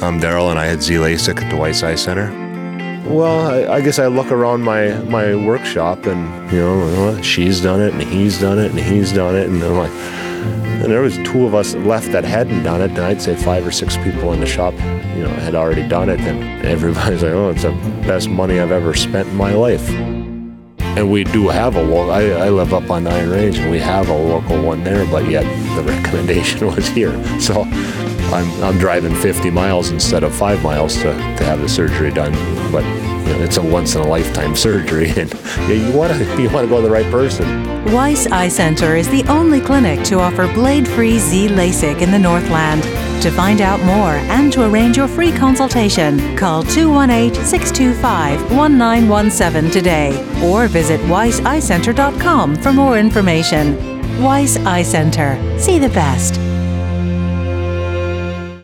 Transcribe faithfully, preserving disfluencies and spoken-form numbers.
I'm Daryl, and I had Z LASIK at the Weiss Eye Center. Well, I, I guess I look around my, my workshop, and you know, well, she's done it, and he's done it, and he's done it, and I'm like, and there was two of us left that hadn't done it, and I'd say five or six people in the shop, you know, had already done it, and everybody's like, oh, it's the best money I've ever spent in my life. And we do have a local, I, I live up on Iron Range, and we have a local one there, but yet the recommendation was here. So I'm, I'm driving fifty miles instead of five miles to, to have the surgery done. But you know, it's a once-in-a-lifetime surgery, and you want to you want to go to the right person. Weiss Eye Center is the only clinic to offer blade-free Z LASIK in the Northland. To find out more and to arrange your free consultation, call two one eight, six two five, one nine one seven today or visit weiss eye center dot com for more information. Weiss Eye Center. See the best.